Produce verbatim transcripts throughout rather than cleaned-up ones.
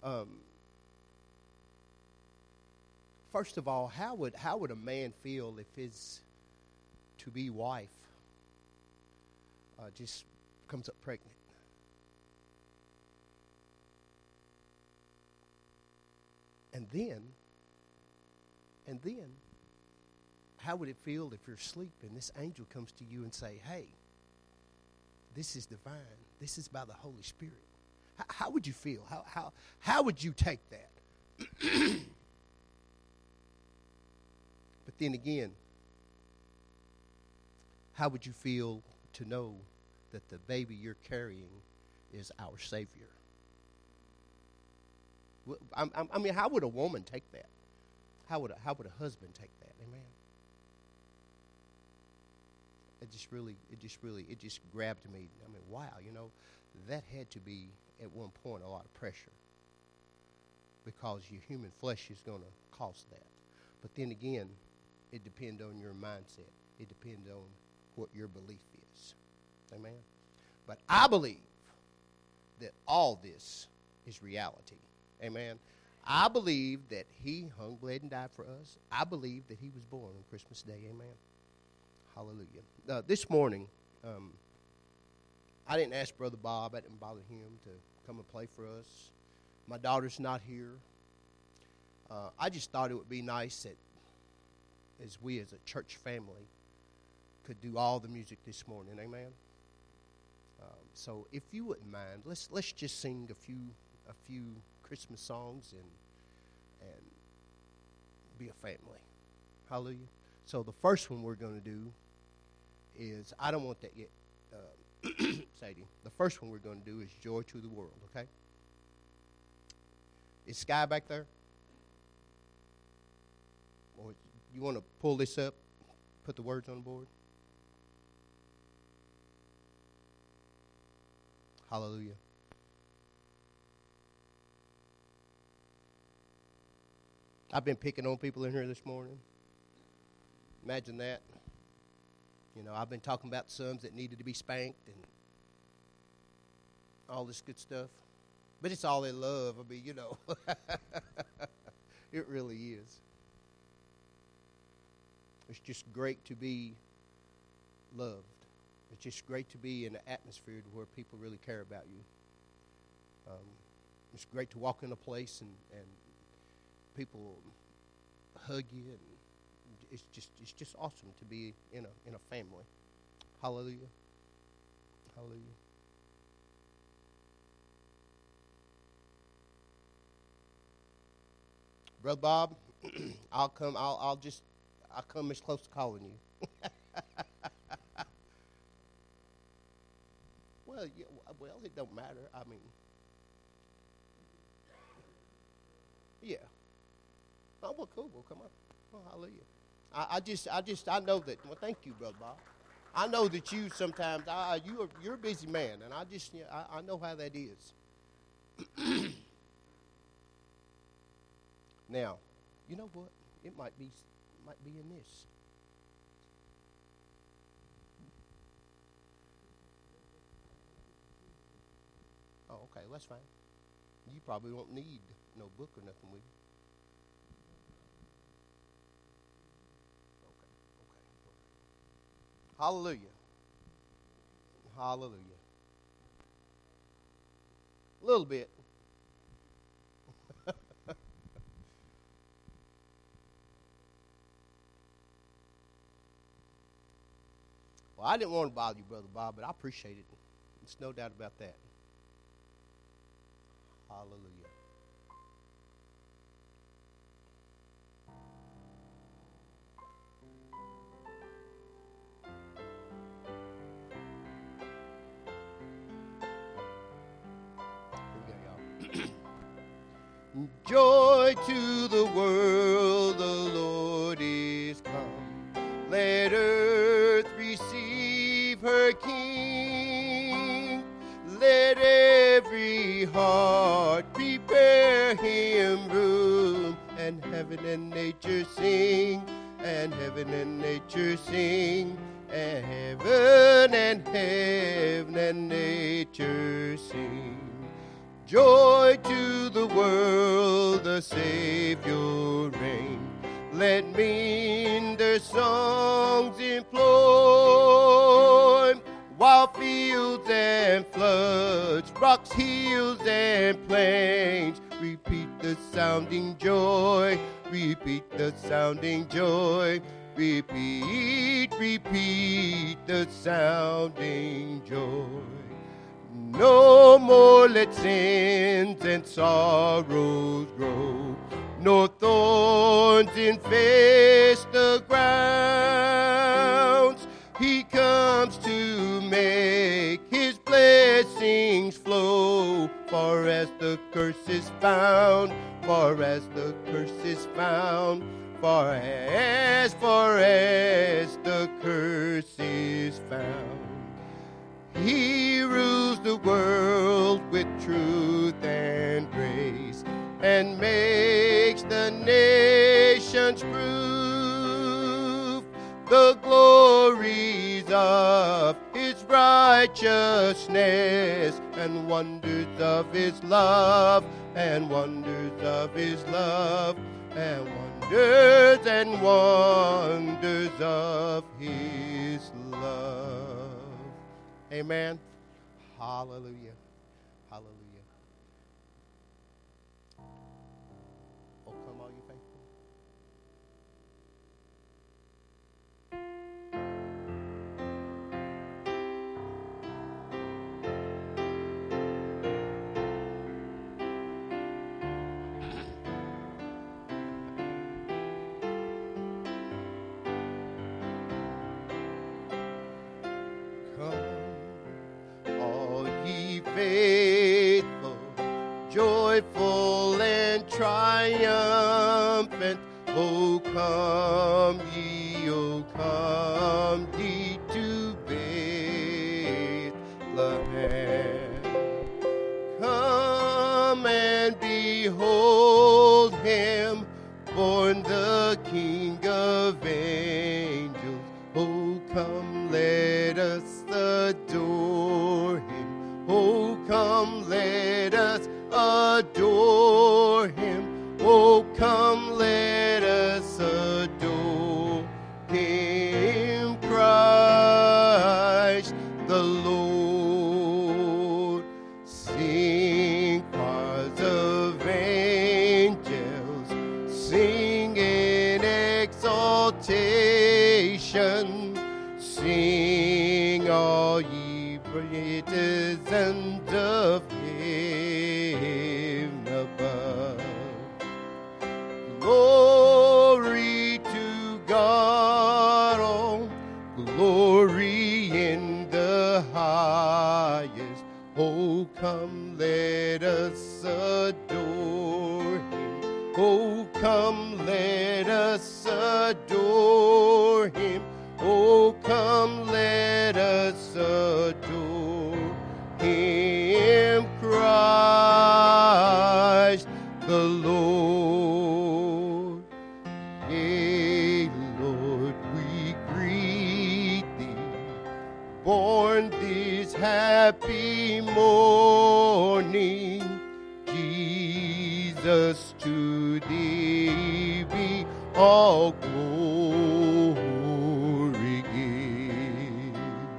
Um, first of all, how would how would a man feel if his to-be wife uh, just comes up pregnant? And then, and then, how would it feel if you're asleep and this angel comes to you and say, hey, this is divine. This is by the Holy Spirit. How, how would you feel? How, how, how would you take that? But then again, how would you feel to know that the baby you're carrying is our Savior? I, I mean, how would a woman take that? How would a, how would a husband take that? Amen. It just really, it just really, it just grabbed me. I mean, wow, you know, that had to be at one point a lot of pressure because your human flesh is going to cause that. But then again, it depends on your mindset. It depends on what your belief is. Amen. But I believe that all this is reality. Amen. I believe that he hung, bled, and died for us. I believe that he was born on Christmas Day. Amen. Hallelujah. Uh, this morning, um, I didn't ask Brother Bob. I didn't bother him to come and play for us. My daughter's not here. Uh, I just thought it would be nice that as we as a church family could do all the music this morning. Amen. Um, so if you wouldn't mind, let's let's just sing a few a few Christmas songs and and be a family. Hallelujah. So the first one we're going to do is, I don't want that yet, uh, Sadie. The first one we're going to do is Joy to the World, okay? Is Sky back there? Or you want to pull this up, put the words on the board? Hallelujah. I've been picking on people in here this morning. Imagine that. You know, I've been talking about sons that needed to be spanked and all this good stuff. But it's all in love. I mean, you know. It really is. It's just great to be loved. It's just great to be in an atmosphere where people really care about you. Um, it's great to walk in a place and, and people hug you, and it's just it's just awesome to be in a in a family. Hallelujah. Hallelujah. Brother Bob, I'll come. I'll I'll just I'll come as close to calling you. well, yeah, well, it don't matter. I mean, yeah. Oh, well, cool. Well, come on. Well, hallelujah. I, I just, I just, I know that. Well, thank you, Brother Bob. I know that you sometimes, I, you are, you're a busy man, and I just, you know, I, I know how that is. Now, you know what? It might be, might be in this. Oh, okay, that's fine. You probably won't need no book or nothing with you. Hallelujah. Hallelujah. A little bit. Well, I didn't want to bother you, Brother Bob, but I appreciate it. There's no doubt about that. Hallelujah. Joy to the world, the Lord is come. Let earth receive her King. Let every heart prepare him room. And heaven and nature sing, and heaven and nature sing, and heaven and heaven and nature sing. Joy to the world the Savior reign. Let men their songs employ, while fields and floods, rocks, hills, and plains repeat the sounding joy, repeat the sounding joy, repeat, repeat the sounding joy. No more let sins and sorrows grow, nor thorns infest the grounds. He comes to make his blessings flow, far as the curse is found, far as the curse is found, far as, far as the curse is found. He rules the world with truth and grace, and makes the nations prove the glories of his righteousness, and wonders of his love, and wonders of his love, and wonders and wonders of his love. Amen. Hallelujah. Hallelujah. Oh, come all you faithful. Faithful, joyful, and triumphant, oh come ye, oh come ye to Bethlehem. Come and behold him, born the King of angels. Oh come, let us adore him. Oh, come, let us adore him. Oh, come, let us adore him, Christ the Lord. Sing choirs of angels, sing in exaltation, sing all ye citizens of heaven above. Glory to God, oh, glory in the highest. Oh, come, let us adore him. Oh, come, let us adore him. Oh, come, let us adore him, Christ the Lord. Yea, Lord, we greet thee, born this happy morning. Jesus, to thee be all glory give.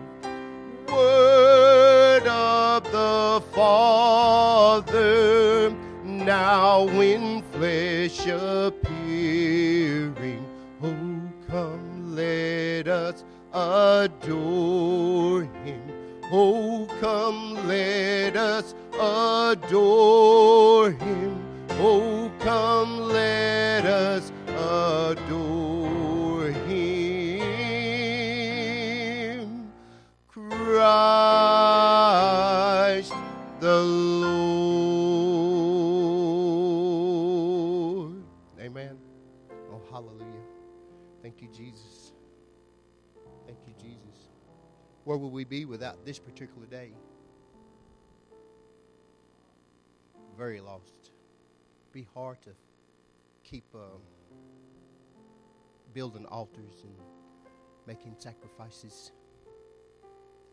Word of the Father, now in flesh appearing. Oh, come, let us adore him. Oh, come, let us adore him. Oh, come, let us adore him, Christ the Lord. Amen. Oh, hallelujah. Thank you, Jesus. Thank you, Jesus. Where would we be without this particular day? Very lost. Be hard to keep um, building altars and making sacrifices.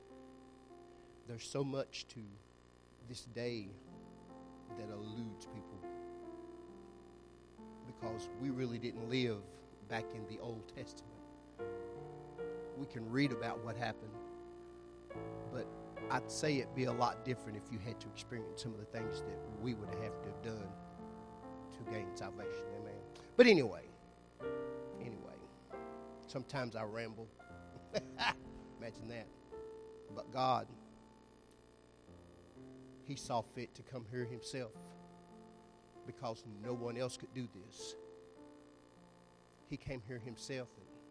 There's so much to this day that eludes people. because we really didn't live back in the Old Testament. We can read about what happened, but I'd say it'd be a lot different if you had to experience some of the things that we would have to have done to gain salvation. Amen. But anyway, anyway, sometimes I ramble. Imagine that. But God, He saw fit to come here Himself because no one else could do this. He came here Himself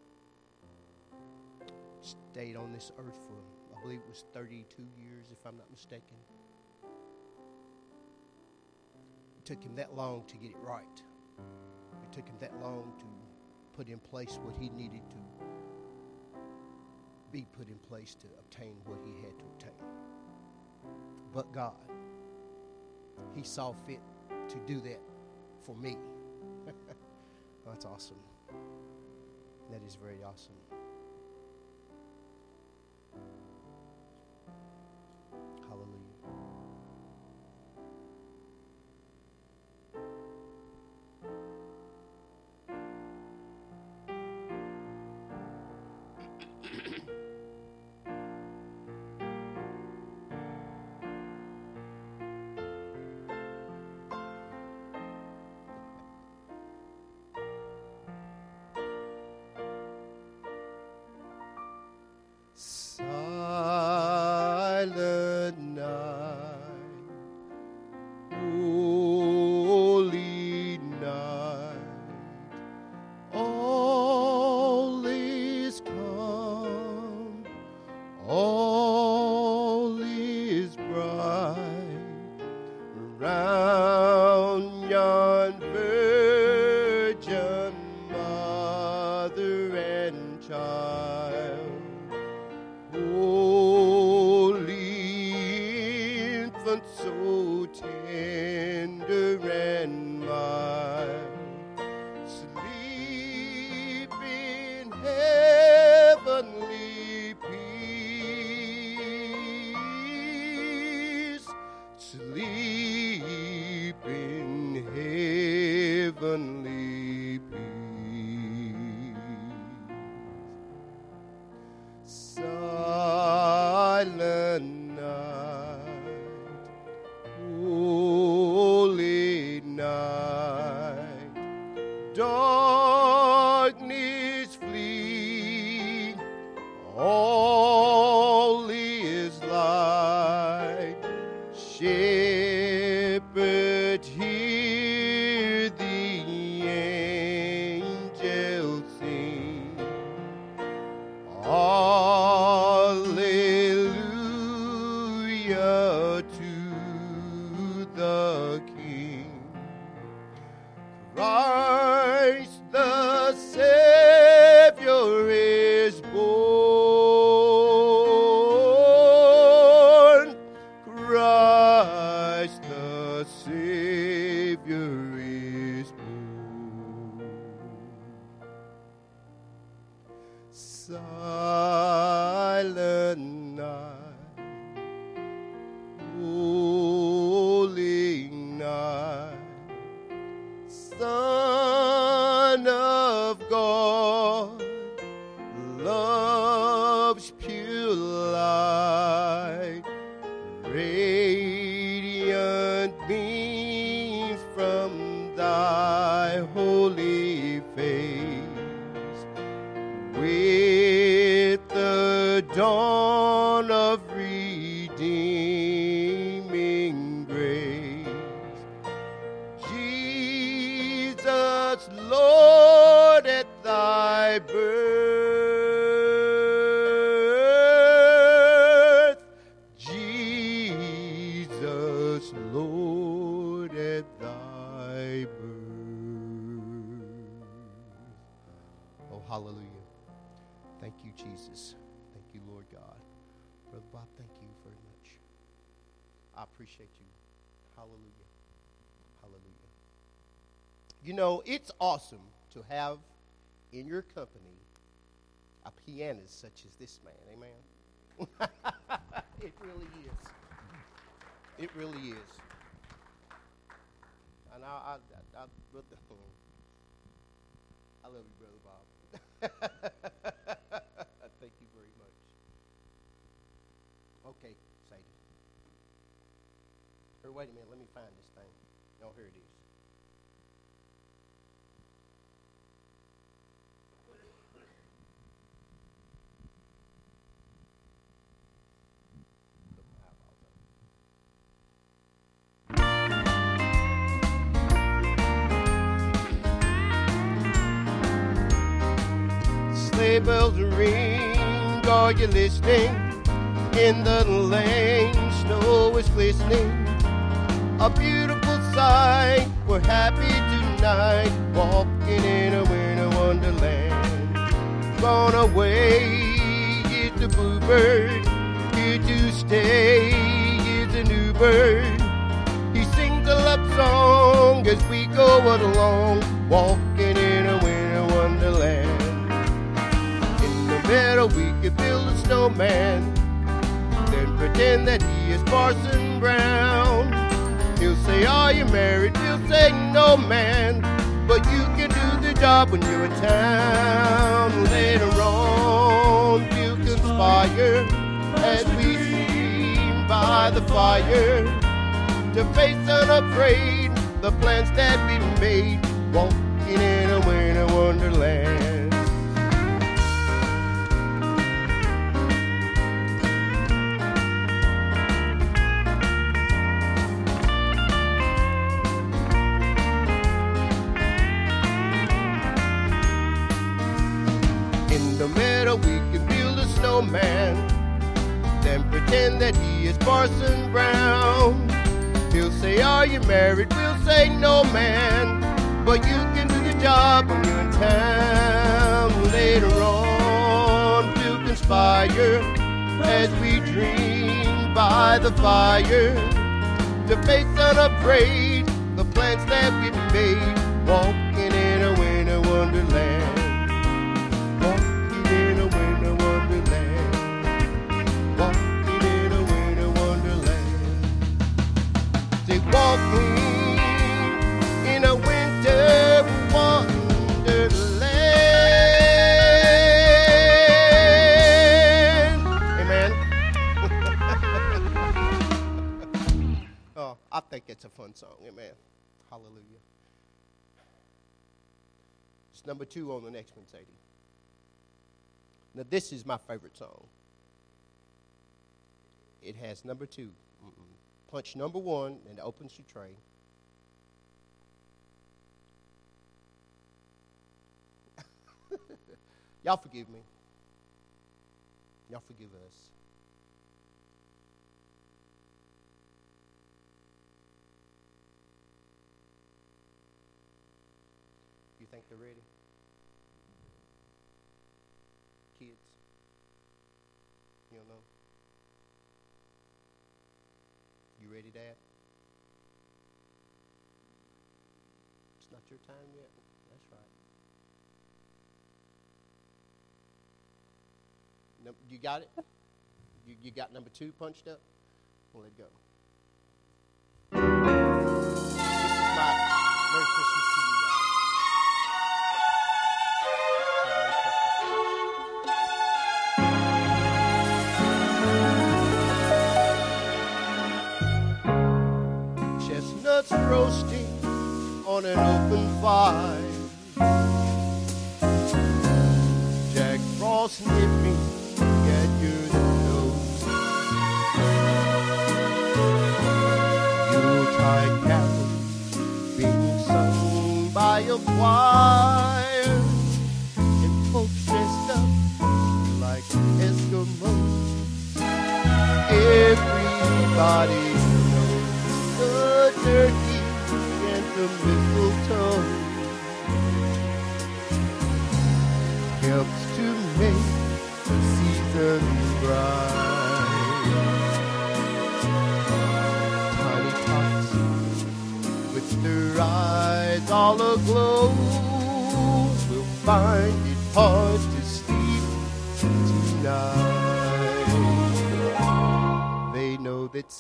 and stayed on this earth for, I believe it was thirty-two years, if I'm not mistaken. It took Him that long to get it right. It took Him that long to put in place what He needed to be put in place to obtain what He had to obtain. But God, He saw fit to do that for me. That's awesome. That is very awesome. Hallelujah. Silent night, holy night, all is calm, all is bright, around yon virgin mother and child. Holy infant, so tender and mild, sleep in heavenly peace, sleep in heavenly peace. Silent night, holy night, darkness flee, all is light. Shepherd, hear the angels sing. Hallelujah to the King. Christ the Savior is born. Christ the Savior is born. Silent night, holy night, Son of God, love's pure light, radiant beams from thy holy face, with the dawn of redeeming grace. Jesus, Lord, at thy birth, Jesus, Lord, at thy birth. Oh, hallelujah. Thank you, Jesus. Thank you, Lord God. Brother Bob, thank you very much. I appreciate you. Hallelujah. Hallelujah. You know, it's awesome to have in your company a pianist such as this man. Amen. It really is. It really is. And I, I, I, I brother, love you, Brother Bob. Thank you very much. Okay, Sadie. Or wait a minute, let me find this thing. Oh, here it is. Put my eyeballs on. Sleigh bells ring, are you listening? In the lane, snow is glistening. A beautiful sight, we're happy tonight, walking in a winter wonderland. Gone away is the bluebird, here to stay is a new bird. He sings a love song as we go along, walking in a winter wonderland. Better we could build a snowman, then pretend that he is Parson Brown. He'll say, are you married? We'll say, no, man, but you can do the job when you're in town. Later on, we'll conspire as we steam by the fire to face unafraid the plans that we made, walking in a winter wonderland. In the meadow we can build a snowman, then pretend that he is Parson Brown. He'll say, are you married? We'll say, no, man, but you can do the job when you're in town. Later on we'll conspire as we dream by the fire to face unafraid the plans that we made, walking in a winter wonderland. Walking in a winter wonderland. Amen. Oh, I think it's a fun song. Amen. Hallelujah. It's number two on the next one, Sadie. Now, this is my favorite song. It has number two. Mm-mm. Punch number one, and it opens your tray. Y'all forgive me. Y'all forgive us. You think they're ready? Kids? You don't know? You ready, Dad? It's not your time yet. That's right. No, you got it? You, you got number two punched up? Well, let it go. This is my Merry Christmas to you guys. So Merry Christmas. Chestnuts roasting on an open fire. Jack Frost nipping at your nose. Yuletide carols being sung by a choir, and folks dressed up like Eskimos. Everybody the turkey and the mistletoe helps to make the season bright. Tiny tots with their eyes all aglow will find it hard to sleep tonight. They know that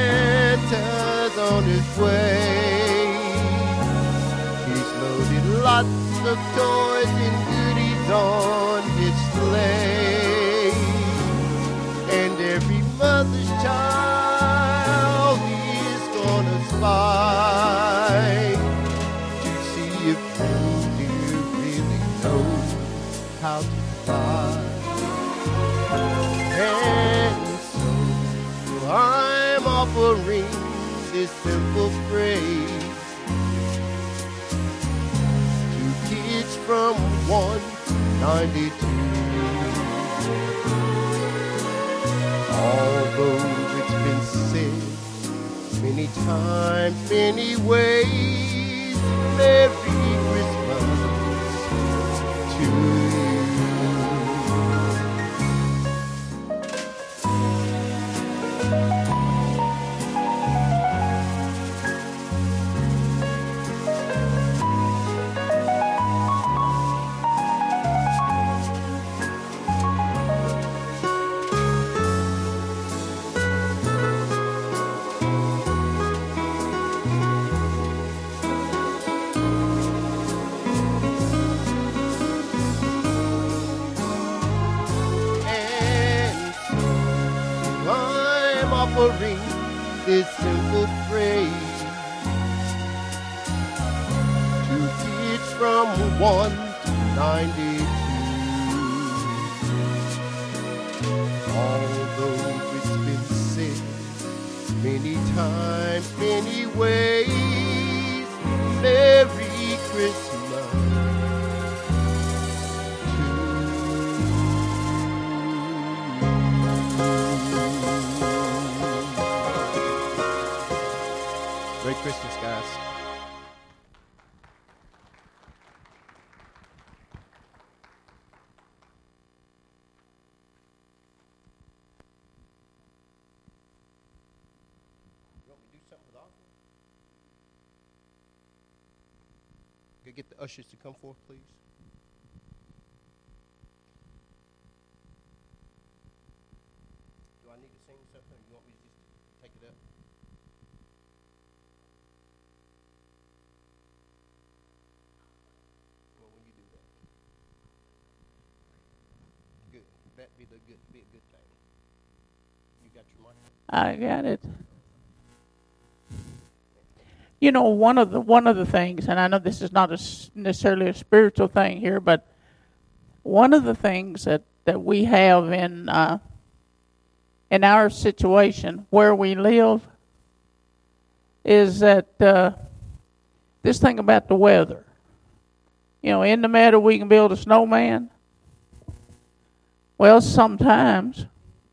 Santa's on his way. He's loaded lots of toys and goodies on display, and every mother's child is gonna spy to see if reindeer really know how to fly. And so I'm offering this simple phrase to kids from one to ninety-two. Although it's been said many times, many ways, Merry Christmas to you. Offering this simple phrase to kids from one to ninety-two. Although it's been said many times, many ways, Merry Christmas to you. Merry Christmas, guys. You want me to do something with offering? Could I get the ushers to come forth, please? Do I need to sing something, or you want me to just take it up? That'd be the good, be a good thing. You got your mic? I got it. You know, one of the one of the things, and I know this is not a, necessarily a spiritual thing here, but one of the things that, that we have in uh, in our situation where we live is that uh, this thing about the weather. You know, in the meadow we can build a snowman. Well, sometimes,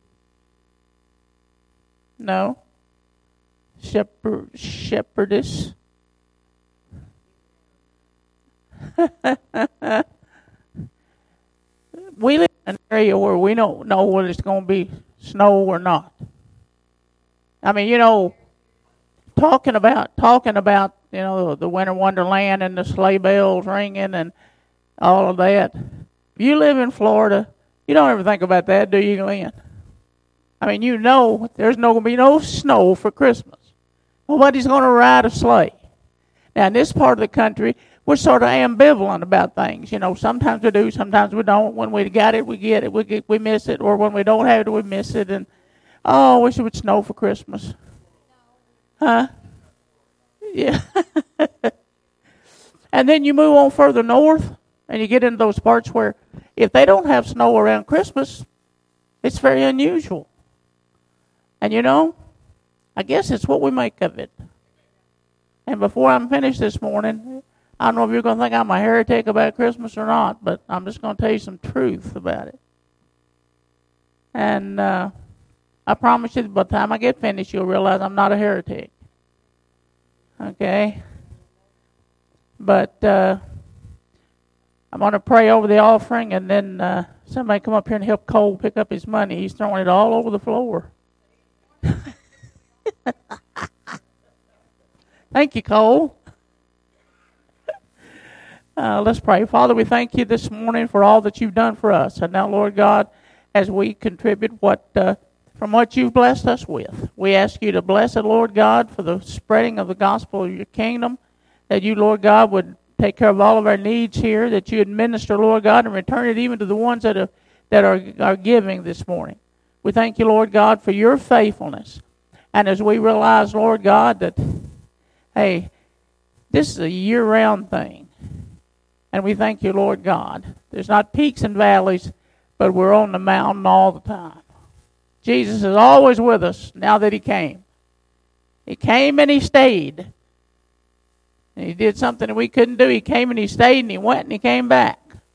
no, shepherd, shepherdess. We live in an area where we don't know whether it's going to be snow or not. I mean, you know, talking about talking about you know the winter wonderland and the sleigh bells ringing and all of that. If you live in Florida, you don't ever think about that, do you, Glenn? I mean, you know there's no going to be no snow for Christmas. Nobody's going to ride a sleigh. Now, in this part of the country, we're sort of ambivalent about things. You know, sometimes we do, sometimes we don't. When we got it, we get it. We get, we miss it. Or when we don't have it, we miss it. And, oh, I wish it would snow for Christmas. Huh? Yeah. And then you move on further north, and you get into those parts where if they don't have snow around Christmas, it's very unusual. And you know, I guess it's what we make of it. And before I'm finished this morning, I don't know if you're going to think I'm a heretic about Christmas or not, but I'm just going to tell you some truth about it. And uh, I promise you that by the time I get finished, you'll realize I'm not a heretic. Okay? But uh, I'm going to pray over the offering, and then uh, somebody come up here and help Cole pick up his money. He's throwing it all over the floor. Thank you, Cole. Uh, let's pray. Father, we thank you this morning for all that you've done for us. And now, Lord God, as we contribute what uh, from what you've blessed us with, we ask you to bless it, Lord God, for the spreading of the gospel of your kingdom, that you, Lord God, would take care of all of our needs here, that you administer, Lord God, and return it even to the ones that are, that are, are giving this morning. We thank you, Lord God, for your faithfulness. And as we realize, Lord God, that, hey, this is a year-round thing. And we thank you, Lord God. There's not peaks and valleys, but we're on the mountain all the time. Jesus is always with us now that he came. He came and he stayed. And he did something that we couldn't do. He came and he stayed and he went and he came back.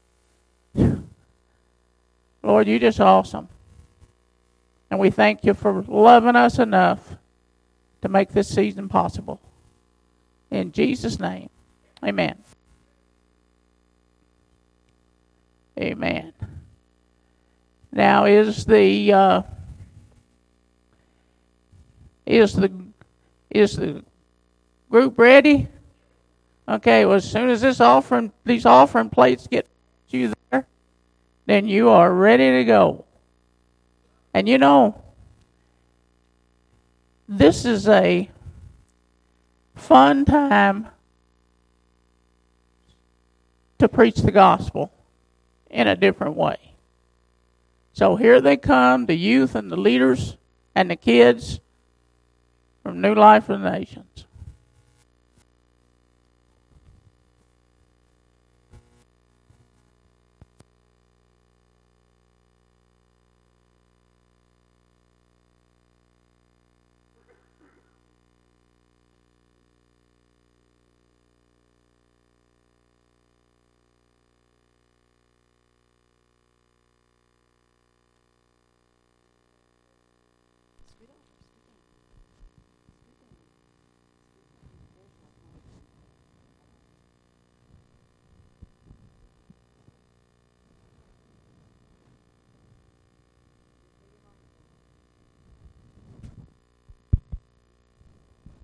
Lord, you're just awesome. And we thank you for loving us enough to make this season possible. In Jesus' name, amen. Amen. Now, is the uh, is the is the group ready? Okay. Well, as soon as this offering, these offering plates get you there, then you are ready to go. And you know, this is a fun time to preach the gospel in a different way. So here they come, the youth and the leaders and the kids from New Life of the Nations.